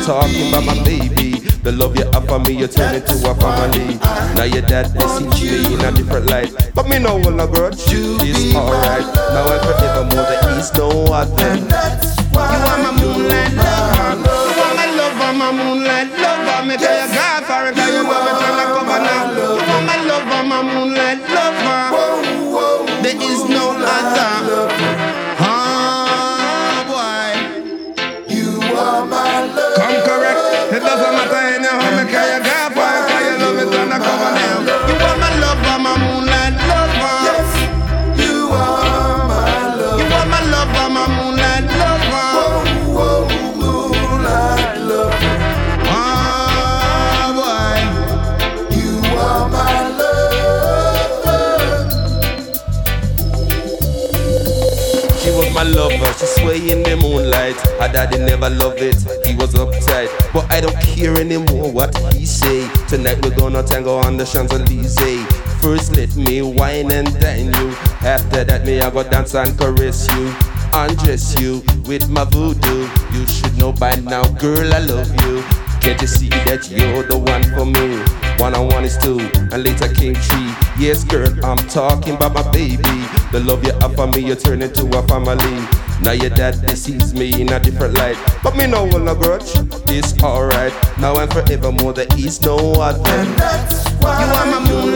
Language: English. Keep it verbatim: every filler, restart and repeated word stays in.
talking about my baby. The love you have for me, you turn into a family. Now your dad, they see me in a different light, but me no will not grudge. It's alright, now and forevermore, the East don't want them. You are my moonlight lover. You are my lover, my moonlight lover. Me tell you God for it, cause you love it and I cover now. You are my lover, my moonlight lover. There is no other. Ah, boy. You are my lover. Come correct. It doesn't matter anyhow. Me tell you God for it, cause you love it and I cover now. You are my lover, my moonlight lover. Yes, you are my lover. You are my lover, my moonlight lover. My lover, she sway in the moonlight. Her daddy never loved it, he was uptight. But I don't care anymore what he say. Tonight we're gonna tango on the Champs-Elysees. First let me wine and dine you. After that me I go dance and caress you. Undress you with my voodoo. You should know by now, girl, I love you. Can't you see that you're the one for me? One on one is two, and later came three. Yes, girl, I'm talking about my baby. The love you have for me, you turn into a family. Now your dad, they sees me in a different light, but me no will not grudge. It's alright, now and forevermore, the East don't want them. You are my moon.